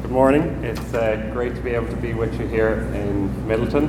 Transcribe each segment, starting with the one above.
Good morning. It's great to be able to be with you here in Middleton,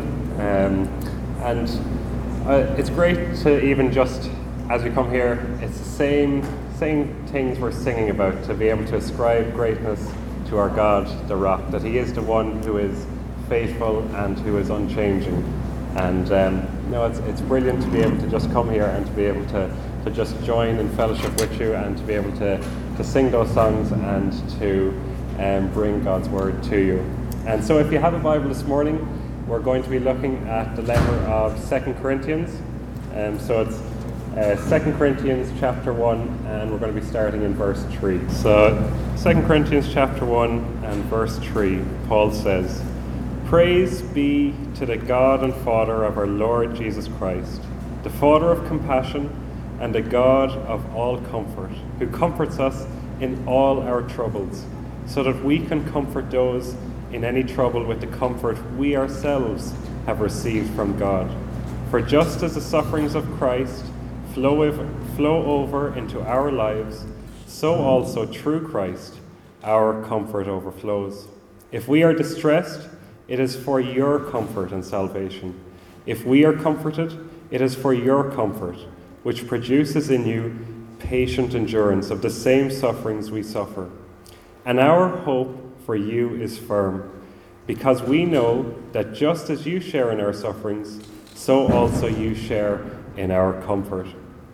and it's great to even just as we come here, it's the same things we're singing about, to be able to ascribe greatness to our God, the Rock, that He is the one who is faithful and who is unchanging. And it's brilliant to be able to just come here and to be able to just join in fellowship with you and to be able to sing those songs and to bring God's word to you. And so if you have a Bible this morning, we're going to be looking at the letter of 2 Corinthians. So it's 2 Corinthians chapter 1, and we're going to be starting in verse 3. So 2 Corinthians chapter 1 and verse 3, Paul says, "Praise be to the God and Father of our Lord Jesus Christ, the Father of compassion and the God of all comfort, who comforts us in all our troubles, so that we can comfort those in any trouble with the comfort we ourselves have received from God. For just as the sufferings of Christ flow over into our lives, so also through Christ our comfort overflows. If we are distressed, it is for your comfort and salvation. If we are comforted, it is for your comfort, which produces in you patient endurance of the same sufferings we suffer. And our hope for you is firm, because we know that just as you share in our sufferings, so also you share in our comfort.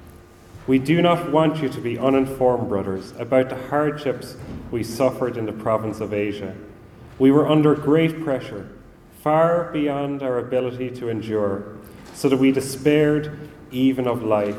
We do not want you to be uninformed, brothers, about the hardships we suffered in the province of Asia. We were under great pressure, far beyond our ability to endure, so that we despaired even of life.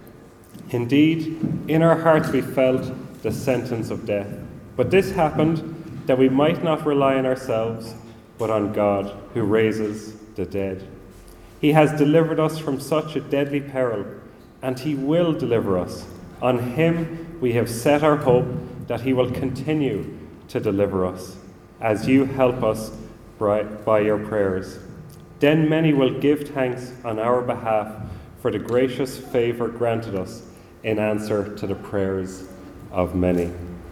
Indeed, in our hearts we felt the sentence of death. But this happened that we might not rely on ourselves, but on God, who raises the dead. He has delivered us from such a deadly peril, and He will deliver us. On Him we have set our hope that He will continue to deliver us, as you help us by your prayers. Then many will give thanks on our behalf for the gracious favour granted us in answer to the prayers of many."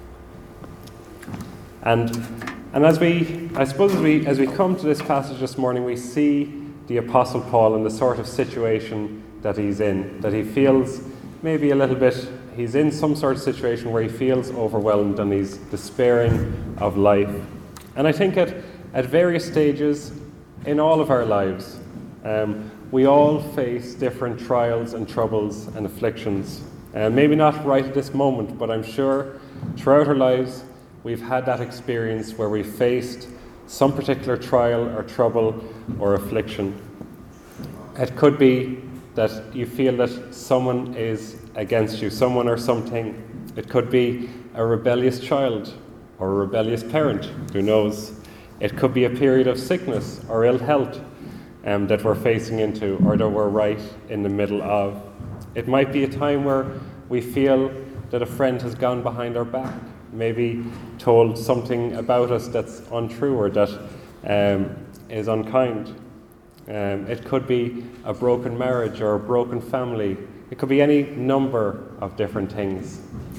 And as we come to this passage this morning, we see the Apostle Paul in the sort of situation that he's in, that he feels maybe a little bit, he's in some sort of situation where he feels overwhelmed and he's despairing of life. And I think at various stages in all of our lives, we all face different trials and troubles and afflictions. Maybe not right at this moment, but I'm sure throughout our lives we've had that experience where we faced some particular trial or trouble or affliction. It could be that you feel that someone is against you, someone or something. It could be a rebellious child or a rebellious parent, who knows. It could be a period of sickness or ill health that we're facing into, or that we're right in the middle of. It might be a time where we feel that a friend has gone behind our back, maybe told something about us that's untrue or that is unkind. It could be a broken marriage or a broken family. It could be any number of different things.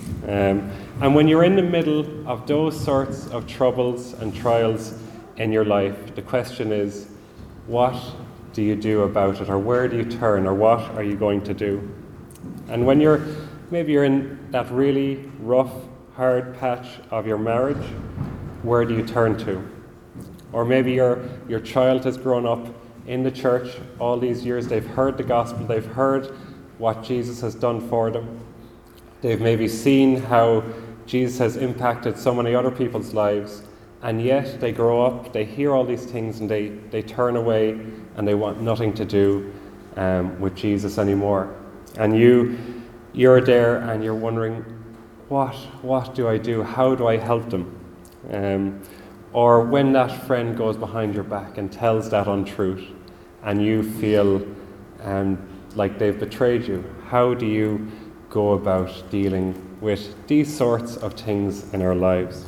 And when you're in the middle of those sorts of troubles and trials in your life, the question is, what do you do about it, or where do you turn, or what are you going to do? And when you're in that really rough, hard patch of your marriage, where do you turn to? Or maybe your child has grown up in the church all these years. They've heard the gospel, they've heard what Jesus has done for them. They've maybe seen how Jesus has impacted so many other people's lives, and yet they grow up, they hear all these things, and they turn away and they want nothing to do with Jesus anymore. And you're there and you're wondering, what do I do? How do I help them? Or when that friend goes behind your back and tells that untruth and you feel like they've betrayed you, how do you go about dealing with these sorts of things in our lives?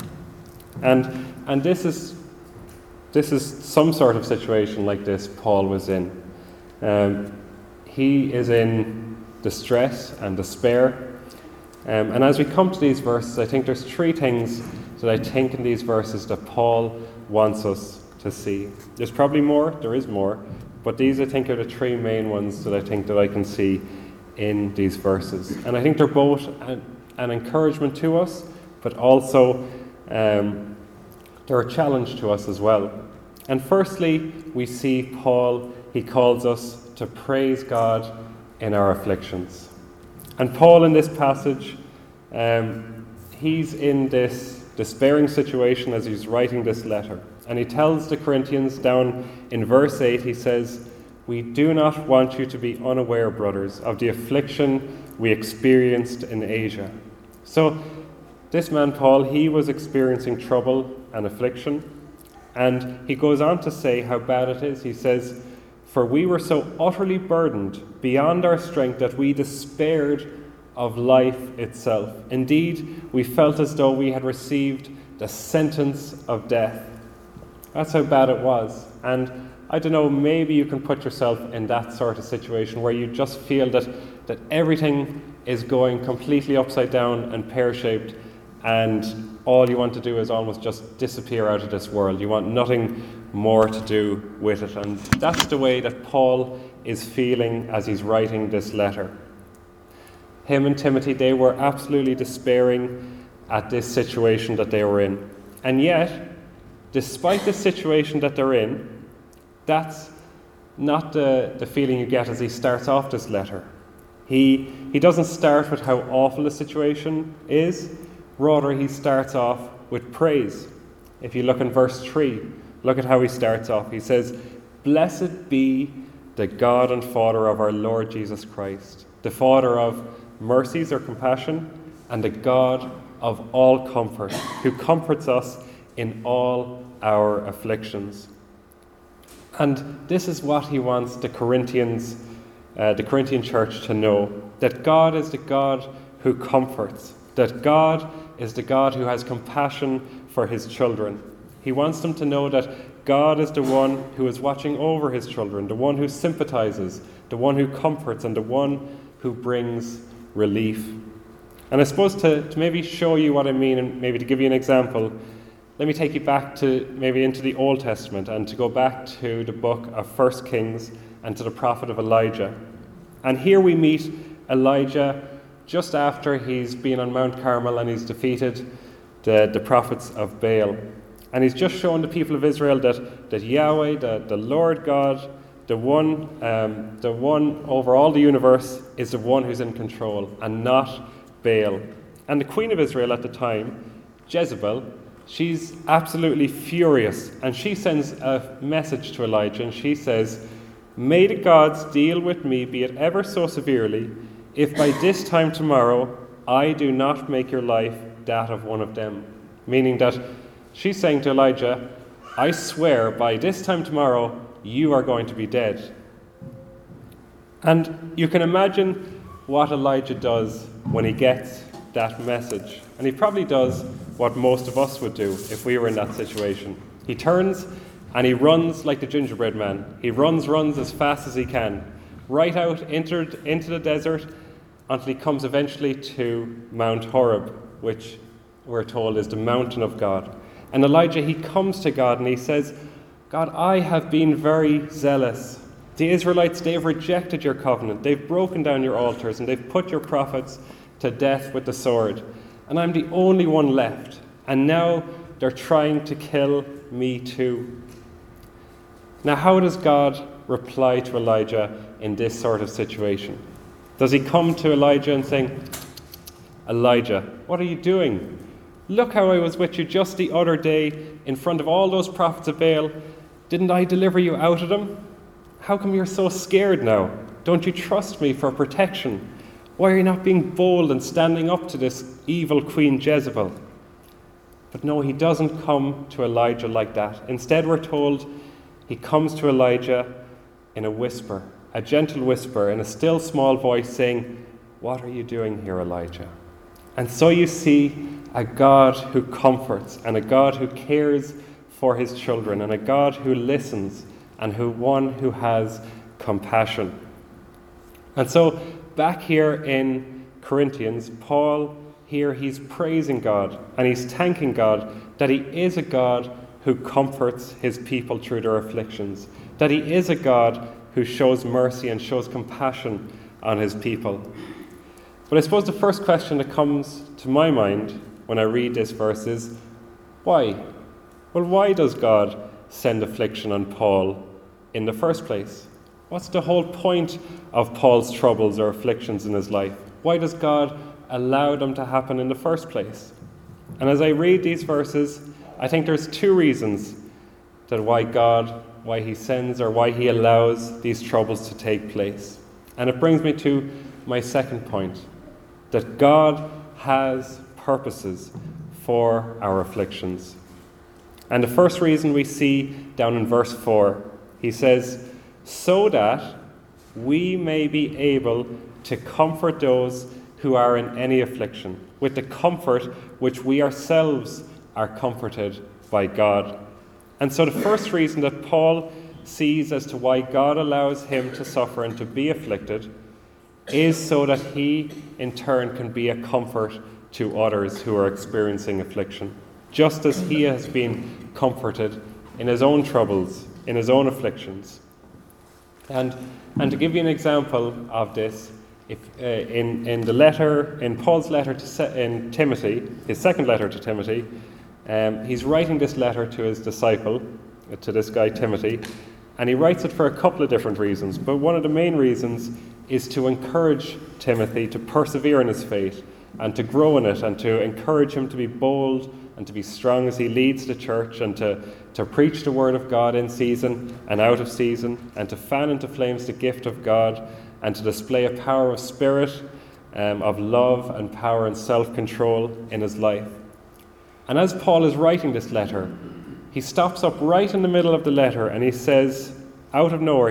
And this is some sort of situation like this Paul was in. He is in distress and despair. And as we come to these verses, I think there's three things that I think in these verses that Paul wants us to see. There's probably more, there is more, but these I think are the three main ones that I think that I can see in these verses. And I think they're both an encouragement to us, but also they're a challenge to us as well. And firstly, we see Paul, he calls us to praise God in our afflictions. And Paul in this passage, he's in this despairing situation as he's writing this letter. And he tells the Corinthians down in verse 8, he says, "We do not want you to be unaware, brothers, of the affliction we experienced in Asia." So this man Paul, he was experiencing trouble and affliction. And he goes on to say how bad it is. He says, "For we were so utterly burdened beyond our strength that we despaired of life itself. Indeed, we felt as though we had received the sentence of death." That's how bad it was. And I don't know, maybe you can put yourself in that sort of situation where you just feel that everything is going completely upside down and pear-shaped, and all you want to do is almost just disappear out of this world. You want nothing more to do with it. And that's the way that Paul is feeling as he's writing this letter. Him and Timothy, they were absolutely despairing at this situation that they were in. And yet, despite the situation that they're in, that's not the feeling you get as he starts off this letter. He doesn't start with how awful the situation is. Rather, he starts off with praise. If you look in verse 3, look at how he starts off. He says, "Blessed be the God and Father of our Lord Jesus Christ, the Father of mercies or compassion, and the God of all comfort, who comforts us in all our afflictions." And this is what he wants the Corinthian church to know, that God is the God who comforts, that God is the God who has compassion for his children. He wants them to know that God is the one who is watching over his children, the one who sympathizes, the one who comforts, and the one who brings relief. And I suppose to maybe show you what I mean, and maybe to give you an example, let me take you back to maybe into the Old Testament and to go back to the book of 1 Kings and to the prophet of Elijah. And here we meet Elijah just after he's been on Mount Carmel and he's defeated the prophets of Baal. And he's just shown the people of Israel that Yahweh, the Lord God, the one over all the universe, is the one who's in control and not Baal. And the queen of Israel at the time, Jezebel, she's absolutely furious, and she sends a message to Elijah, and she says, "May the gods deal with me, be it ever so severely, if by this time tomorrow I do not make your life that of one of them." Meaning that she's saying to Elijah, "I swear by this time tomorrow you are going to be dead." And you can imagine what Elijah does when he gets that message. And he probably does what most of us would do if we were in that situation. He turns and he runs like the gingerbread man. He runs as fast as he can, right out into the desert until he comes eventually to Mount Horeb, which we're told is the mountain of God. And Elijah, he comes to God and he says, "God, I have been very zealous. The Israelites, they've rejected your covenant. They've broken down your altars and they've put your prophets to death with the sword. And I'm the only one left. And now they're trying to kill me too." Now, how does God reply to Elijah in this sort of situation? Does he come to Elijah and say, "Elijah, what are you doing? Look how I was with you just the other day in front of all those prophets of Baal. Didn't I deliver you out of them? How come you're so scared now? Don't you trust me for protection? Why are you not being bold and standing up to this evil Queen Jezebel?" But no, he doesn't come to Elijah like that. Instead, we're told he comes to Elijah in a whisper, a gentle whisper, in a still small voice saying, "What are you doing here, Elijah?" And so you see a God who comforts, and a God who cares for his children, and a God who listens, and one who has compassion. And so back here in Corinthians, Paul, here he's praising God and he's thanking God that he is a God who comforts his people through their afflictions, that he is a God who shows mercy and shows compassion on his people. But I suppose the first question that comes to my mind when I read this verse is, why? Well, why does God send affliction on Paul in the first place? What's the whole point of Paul's troubles or afflictions in his life? Why does God allow them to happen in the first place? And as I read these verses, I think there's two reasons that why he sends or why he allows these troubles to take place. And it brings me to my second point, that God has purposes for our afflictions. And the first reason we see down in verse 4, he says, so that we may be able to comfort those who are in any affliction, with the comfort which we ourselves are comforted by God. And so the first reason that Paul sees as to why God allows him to suffer and to be afflicted is so that he, in turn, can be a comfort to others who are experiencing affliction, just as he has been comforted in his own troubles, in his own afflictions. And to give you an example of this, in Paul's letter to Timothy, his second letter to Timothy, he's writing this letter to his disciple, to this guy Timothy, and he writes it for a couple of different reasons. But one of the main reasons is to encourage Timothy to persevere in his faith and to grow in it, and to encourage him to be bold and to be strong as he leads the church, and to preach the word of God in season and out of season, and to fan into flames the gift of God, and to display a power of spirit, of love and power and self-control in his life. And as Paul is writing this letter, he stops up right in the middle of the letter and he says, out of nowhere,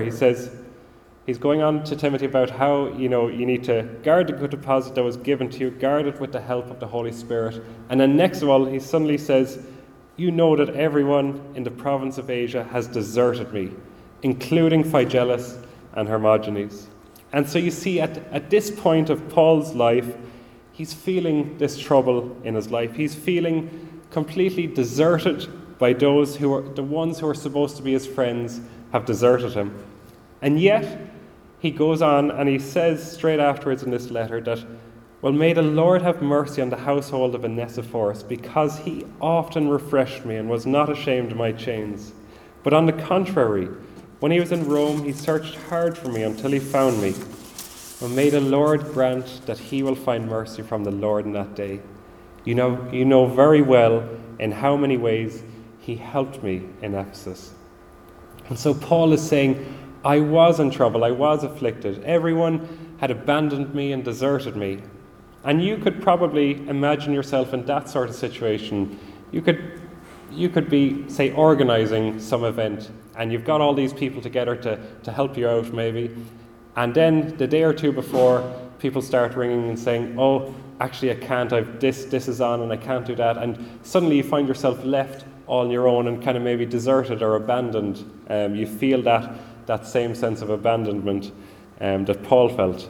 he's going on to Timothy about how, you need to guard the good deposit that was given to you, guard it with the help of the Holy Spirit. And then next of all, he suddenly says, you know that everyone in the province of Asia has deserted me, including Phygelus and Hermogenes. And so you see, at this point of Paul's life, he's feeling this trouble in his life. He's feeling completely deserted by those who are the ones who are supposed to be his friends have deserted him. And yet, he goes on and he says straight afterwards in this letter that, well, may the Lord have mercy on the household of Onesiphorus, because he often refreshed me and was not ashamed of my chains. But on the contrary, when he was in Rome, he searched hard for me until he found me. Well, may the Lord grant that he will find mercy from the Lord in that day. You know very well in how many ways he helped me in Ephesus. And so Paul is saying, I was in trouble, I was afflicted. Everyone had abandoned me and deserted me. And you could probably imagine yourself in that sort of situation. You could be, say, organizing some event, and you've got all these people together to help you out maybe. And then the day or two before, people start ringing and saying, oh, actually I can't, this is on and I can't do that. And suddenly you find yourself left all on your own and kind of maybe deserted or abandoned. You feel that same sense of abandonment that Paul felt.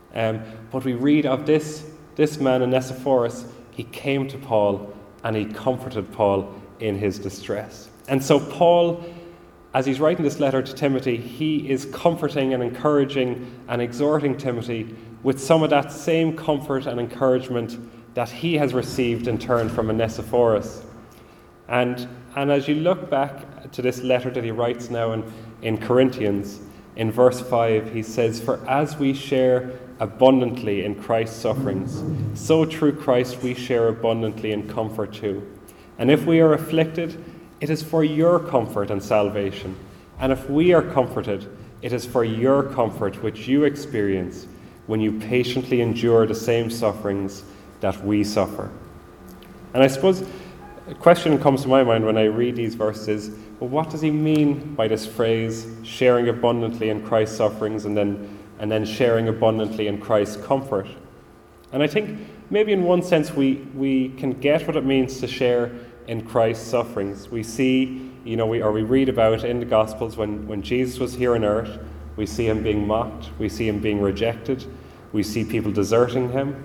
But we read of this man, Onesiphorus. He came to Paul and he comforted Paul in his distress. And so Paul, as he's writing this letter to Timothy, he is comforting and encouraging and exhorting Timothy with some of that same comfort and encouragement that he has received in turn from Onesiphorus. And as you look back to this letter that he writes now in Corinthians, in verse 5, he says, for as we share abundantly in Christ's sufferings, so through Christ we share abundantly in comfort too. And if we are afflicted, it is for your comfort and salvation. And if we are comforted, it is for your comfort which you experience when you patiently endure the same sufferings that we suffer. And I suppose a question comes to my mind when I read these verses, well, what does he mean by this phrase, sharing abundantly in Christ's sufferings and then sharing abundantly in Christ's comfort? And I think maybe in one sense we can get what it means to share in Christ's sufferings. We see, we read about in the Gospels when Jesus was here on earth, we see him being mocked, we see him being rejected, we see people deserting him,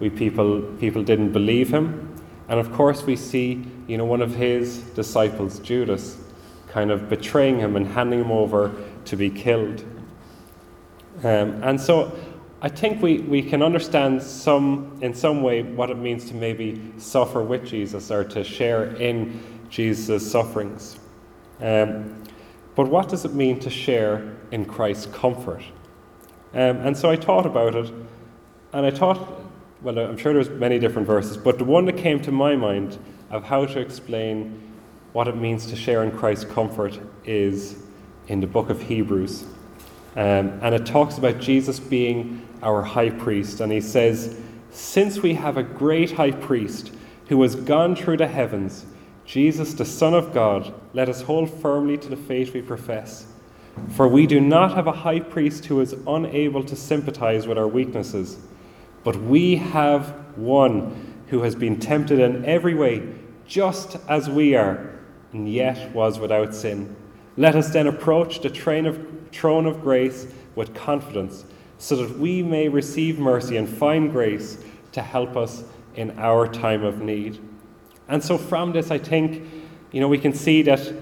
people didn't believe him. And of course we see, one of his disciples, Judas, kind of betraying him and handing him over to be killed. And so I think we can understand in some way what it means to maybe suffer with Jesus or to share in Jesus' sufferings. But what does it mean to share in Christ's comfort? And so I thought about it, and I thought, well, I'm sure there's many different verses, but the one that came to my mind of how to explain what it means to share in Christ's comfort is in the book of Hebrews. And it talks about Jesus being our high priest, and he says, "Since we have a great high priest who has gone through the heavens, Jesus, the Son of God, let us hold firmly to the faith we profess. For we do not have a high priest who is unable to sympathize with our weaknesses, but we have one who has been tempted in every way, just as we are, and yet was without sin. Let us then approach the throne of grace with confidence, so that we may receive mercy and find grace to help us in our time of need." And so from this, I think, we can see that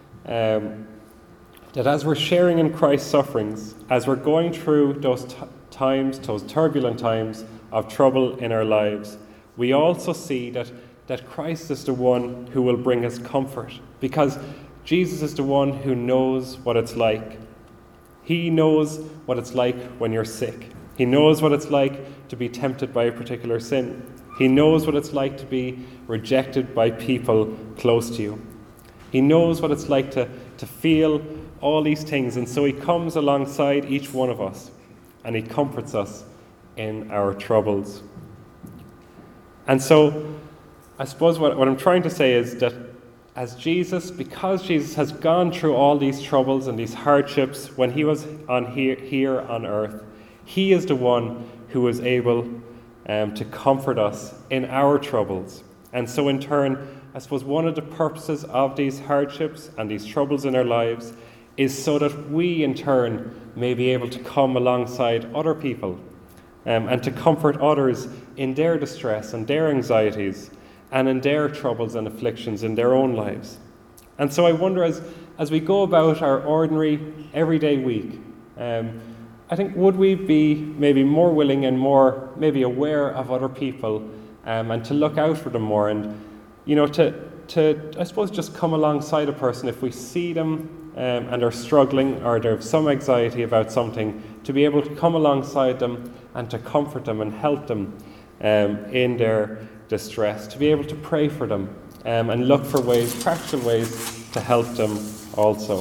as we're sharing in Christ's sufferings, as we're going through those times, those turbulent times of trouble in our lives, we also see that Christ is the one who will bring us comfort, because Jesus is the one who knows what it's like. He knows what it's like when you're sick. He knows what it's like to be tempted by a particular sin. He knows what it's like to be rejected by people close to you. He knows what it's like to feel all these things, and so he comes alongside each one of us, and he comforts us in our troubles. And so, I suppose what I'm trying to say is that because Jesus has gone through all these troubles and these hardships when he was here on earth, he is the one who was able to comfort us in our troubles. And so in turn, I suppose one of the purposes of these hardships and these troubles in our lives is so that we in turn may be able to come alongside other people and to comfort others in their distress and their anxieties and in their troubles and afflictions in their own lives. And so I wonder, as we go about our ordinary, everyday week, I think would we be maybe more willing and more maybe aware of other people and to look out for them more, and to I suppose just come alongside a person if we see them and are struggling or they have some anxiety about something, to be able to come alongside them and to comfort them and help them in their distress, to be able to pray for them and look for practical ways to help them also.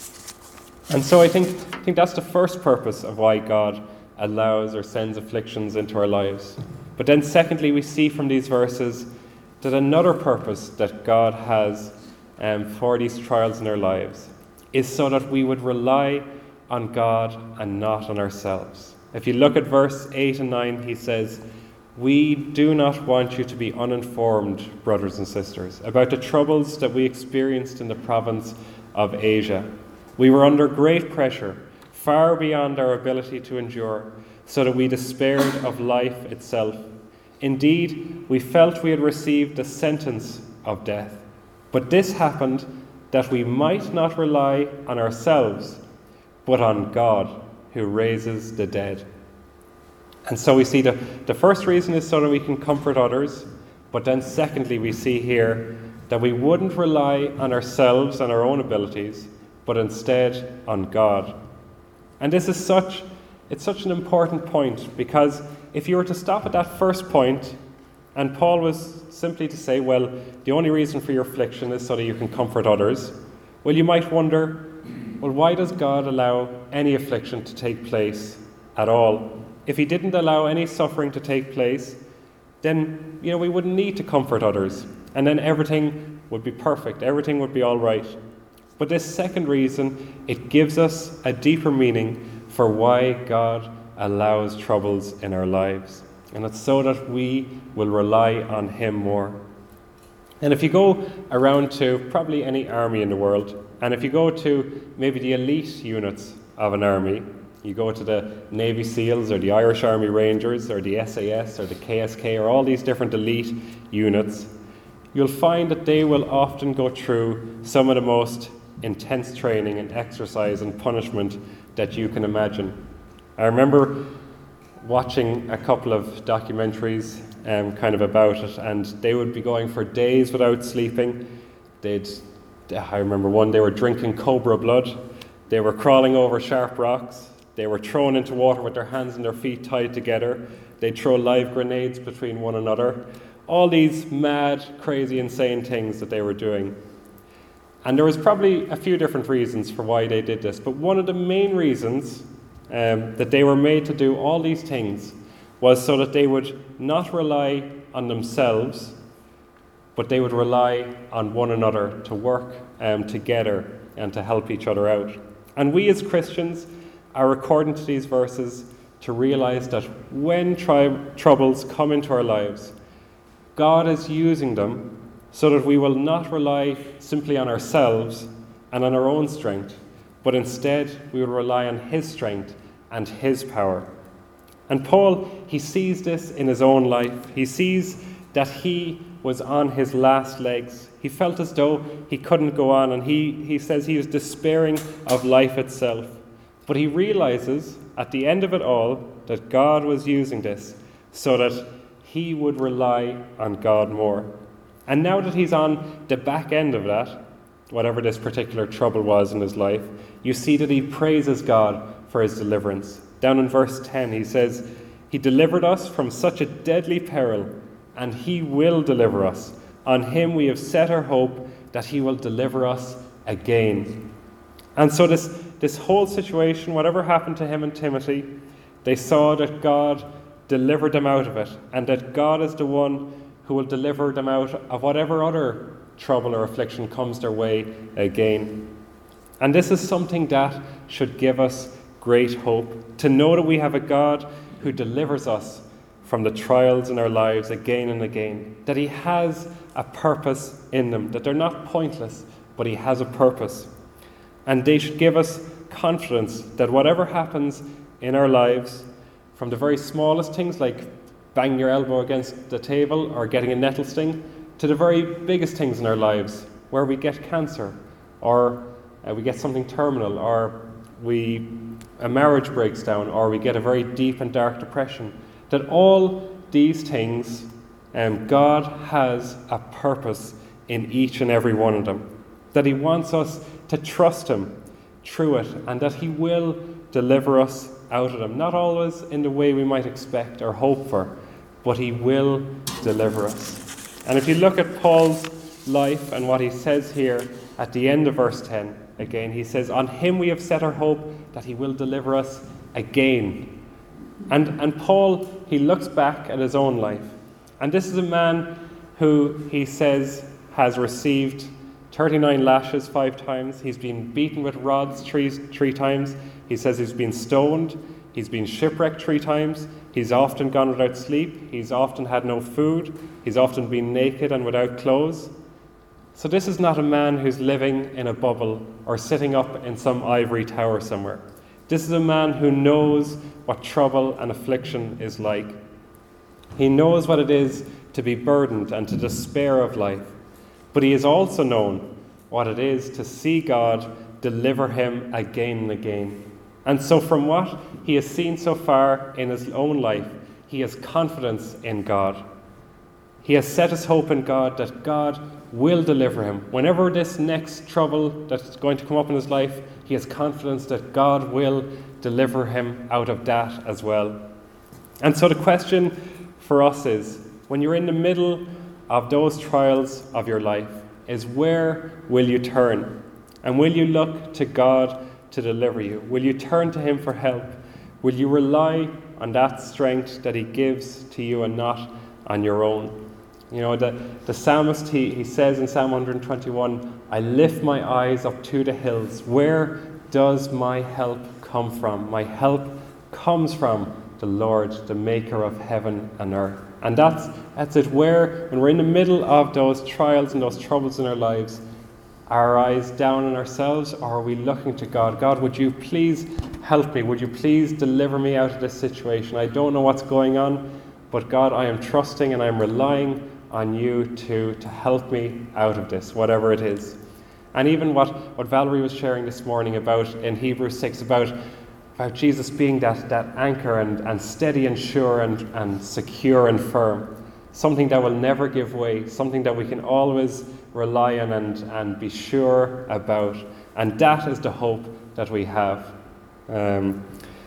And so I think that's the first purpose of why God allows or sends afflictions into our lives. But then secondly, we see from these verses that another purpose that God has for these trials in our lives is so that we would rely on God and not on ourselves. If you look at verse 8 and 9, he says, "We do not want you to be uninformed, brothers and sisters, about the troubles that we experienced in the province of Asia. We were under great pressure, far beyond our ability to endure, so that we despaired of life itself. Indeed, we felt we had received the sentence of death. But this happened that we might not rely on ourselves, but on God, who raises the dead." And so we see the first reason is so that we can comfort others, but then secondly we see here that we wouldn't rely on ourselves and our own abilities, but instead on God. And this is such an important point, because if you were to stop at that first point, and Paul was simply to say, well, the only reason for your affliction is so that you can comfort others, well, you might wonder, well, why does God allow any affliction to take place at all? If he didn't allow any suffering to take place, then we wouldn't need to comfort others, and then everything would be perfect, everything would be all right. But this second reason, it gives us a deeper meaning for why God allows troubles in our lives, and it's so that we will rely on him more. And if you go around to probably any army in the world, and if you go to maybe the elite units of an army, you go to the Navy SEALs or the Irish Army Rangers or the SAS or the KSK or all these different elite units, you'll find that they will often go through some of the most intense training and exercise and punishment that you can imagine. I remember watching a couple of documentaries kind of about it, and they would be going for days without sleeping. I remember one, they were drinking cobra blood, they were crawling over sharp rocks, they were thrown into water with their hands and their feet tied together, they'd throw live grenades between one another. All these mad, crazy, insane things that they were doing. And there was probably a few different reasons for why they did this, but one of the main reasons that they were made to do all these things was so that they would not rely on themselves, but they would rely on one another to work together and to help each other out. And we as Christians are according to these verses to realize that when troubles come into our lives, God is using them so that we will not rely simply on ourselves and on our own strength, but instead we will rely on His strength and His power. And Paul, he sees this in his own life. He sees that he was on his last legs. He felt as though he couldn't go on, and he says he was despairing of life itself. But he realizes at the end of it all that God was using this so that he would rely on God more. And now that he's on the back end of that, whatever this particular trouble was in his life, you see that he praises God for his deliverance. Down in verse 10, he says, "He delivered us from such a deadly peril, and He will deliver us. On Him we have set our hope that He will deliver us again." And so this whole situation, whatever happened to him and Timothy, they saw that God delivered them out of it, and that God is the one who will deliver them out of whatever other trouble or affliction comes their way again. And this is something that should give us great hope, to know that we have a God who delivers us from the trials in our lives again and again, that He has a purpose in them, that they're not pointless, but He has a purpose. And they should give us confidence that whatever happens in our lives, from the very smallest things like banging your elbow against the table or getting a nettle sting, to the very biggest things in our lives, where we get cancer, or we get something terminal, or a marriage breaks down, or we get a very deep and dark depression, that all these things, God has a purpose in each and every one of them, that He wants us to trust Him through it, and that He will deliver us out of them. Not always in the way we might expect or hope for, but He will deliver us. And if you look at Paul's life and what he says here at the end of verse 10, again, he says, "On Him we have set our hope that He will deliver us again." And Paul, he looks back at his own life. And this is a man who, he says, has received 39 lashes 5 times. He's been beaten with rods three times. He says he's been stoned. He's been shipwrecked 3 times. He's often gone without sleep. He's often had no food. He's often been naked and without clothes. So this is not a man who's living in a bubble or sitting up in some ivory tower somewhere. This is a man who knows what trouble and affliction is like. He knows what it is to be burdened and to despair of life. But he has also known what it is to see God deliver him again and again. And so from what he has seen so far in his own life, he has confidence in God. He has set his hope in God that God will deliver him. Whenever this next trouble that's going to come up in his life, he has confidence that God will deliver him out of that as well. And so the question for us is, when you're in the middle of those trials of your life, is where will you turn? And will you look to God to deliver you? Will you turn to Him for help? Will you rely on that strength that He gives to you and not on your own? You know, the psalmist, he says in Psalm 121, "I lift my eyes up to the hills. Where does my help come from? My help comes from the Lord, the maker of heaven and earth." And that's it, when we're in the middle of those trials and those troubles in our lives, our eyes down on ourselves, or are we looking to God? God, would you please help me? Would you please deliver me out of this situation? I don't know what's going on, but God, I am trusting and I'm relying on you to help me out of this, whatever it is. And even what Valerie was sharing this morning about in Hebrews 6, about Jesus being that anchor and steady and sure and secure and firm. Something that will never give way, something that we can always rely on and be sure about. And that is the hope that we have. And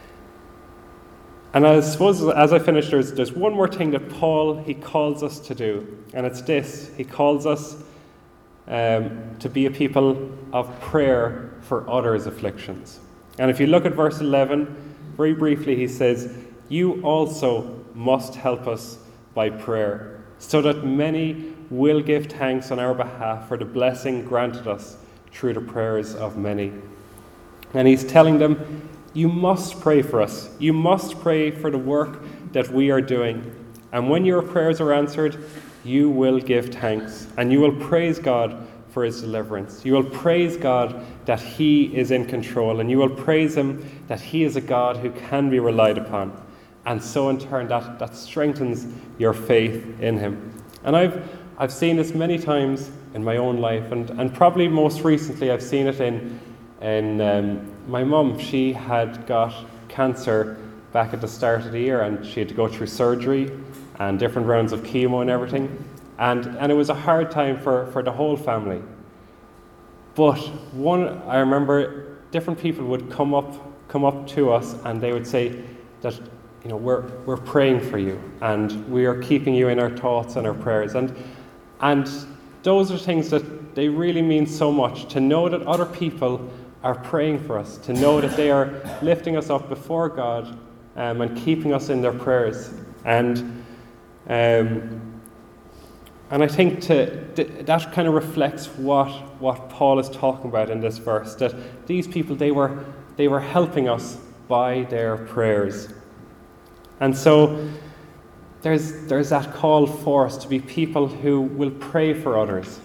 I suppose as I finish, there's one more thing that Paul, he calls us to do. And it's this. He calls us to be a people of prayer for others' afflictions. And if you look at verse 11, very briefly he says, "You also must help us by prayer, so that many will give thanks on our behalf for the blessing granted us through the prayers of many." And he's telling them, you must pray for us. You must pray for the work that we are doing. And when your prayers are answered, you will give thanks. And you will praise God for his deliverance. You will praise God that he is in control. And you will praise him that he is a God who can be relied upon. And so in turn, that strengthens your faith in him. And I've seen this many times in my own life. And probably most recently, I've seen it in my mum. She had got cancer back at the start of the year, and she had to go through surgery and different rounds of chemo and everything. And it was a hard time for the whole family. But I remember different people would come up to us and they would say that, you know, we're praying for you and we are keeping you in our thoughts and our prayers. And those are things that they really mean so much, to know that other people are praying for us, to know that they are lifting us up before God and keeping us in their prayers. And I think that kind of reflects what Paul is talking about in this verse, that these people, they were helping us by their prayers. And so there's that call for us to be people who will pray for others,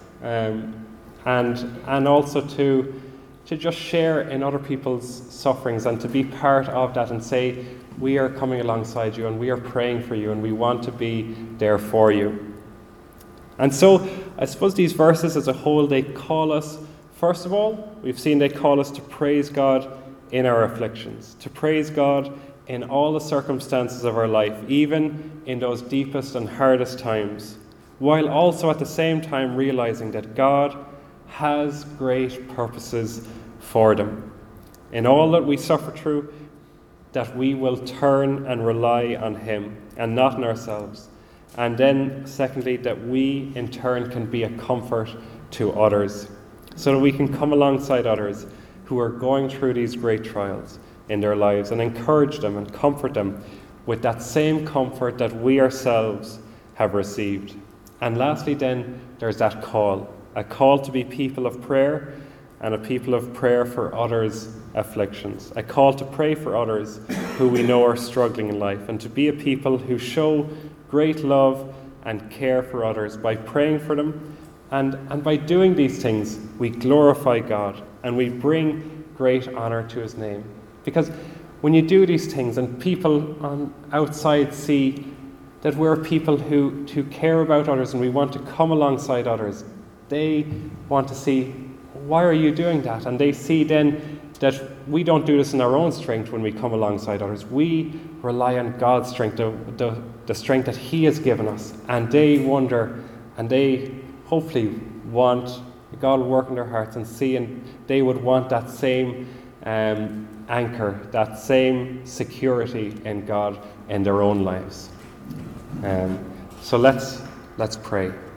and also to just share in other people's sufferings and to be part of that and say, we are coming alongside you and we are praying for you and we want to be there for you. And so I suppose these verses as a whole, they call us, first of all, we've seen they call us to praise God in our afflictions, to praise God in all the circumstances of our life, even in those deepest and hardest times, while also at the same time realizing that God has great purposes for them. In all that we suffer through, that we will turn and rely on him and not on ourselves. And then, secondly, that we in turn can be a comfort to others, so that we can come alongside others who are going through these great trials in their lives and encourage them and comfort them with that same comfort that we ourselves have received. And lastly then, there's that call, a call to be people of prayer and a people of prayer for others' afflictions, a call to pray for others who we know are struggling in life, and to be a people who show great love and care for others by praying for them. And by doing these things, we glorify God and we bring great honour to his name. Because when you do these things and people on outside see that we're people who care about others and we want to come alongside others, they want to see, why are you doing that? And they see then that we don't do this in our own strength when we come alongside others. We rely on God's strength, the strength that he has given us. And they wonder, and they hopefully want God will work in their hearts and see, and they would want that same anchor, that same security in God in their own lives. So let's pray.